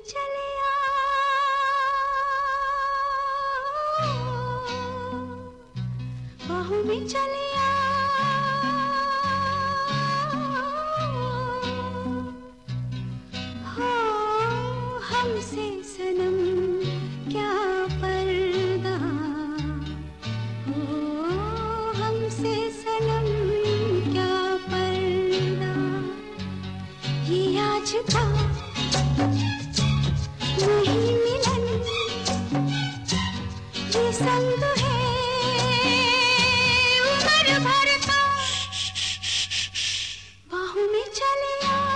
चले बाहों में चले हो हमसे सनम क्या पर्दा हो हमसे सनम क्या पर्दा ये आज का नहीं मिलन ये संग है उम्र भर का बाहों में चले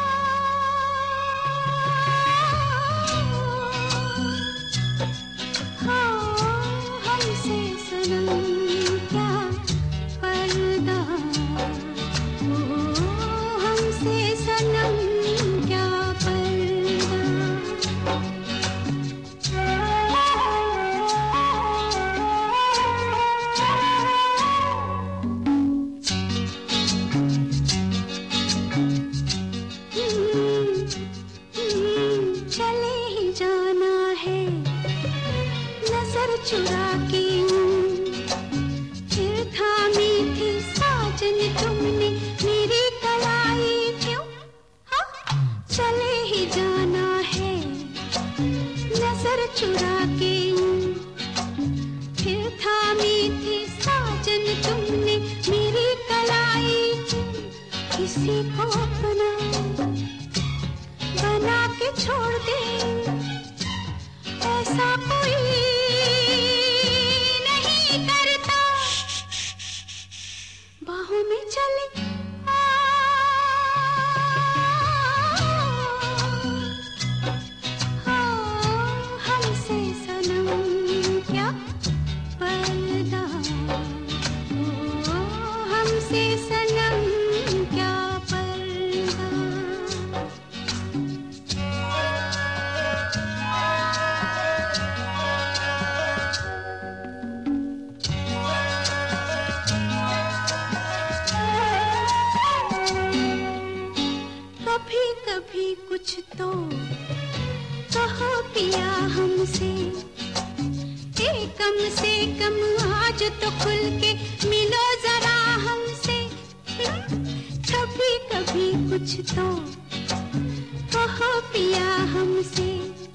हमसे सनम क्या पर्दा हो हमसे सनम क्या चले ही जाना है नजर चुरा के फिर थामी थी साजन तुमने मेरी कलाई क्यों हाँ चले ही जाना है नजर चुरा के फिर थामी थी साजन तुमने मेरी कलाई किसी को अपना बना के छोड़ दे ऐसा कोई नहीं करता बाहों में चले हमसे सनम क्या पर्दा हो हमसे सनम क्या पर्दा कभी कभी कुछ तो कहो पिया हमसे कम से कम आज तो खुल के मिलो जरा हमसे कभी कभी कुछ तो कहो पिया हमसे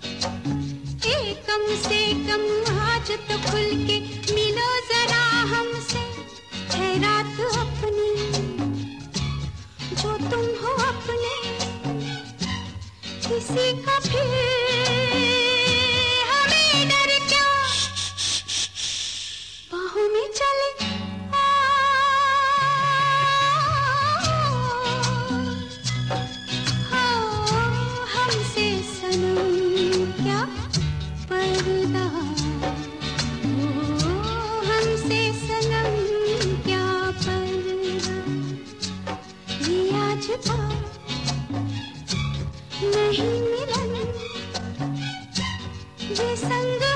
कम से कम आज तो खुल के मिलो जरा हमसे है रात अपनी जो तुम हो अपने किसी का फिर हमें डर क्या बाहों में चले हमसे सनम क्या पर्दा हो हमसे सनम क्या पर्दा ये आज का नहीं मिलन ये संग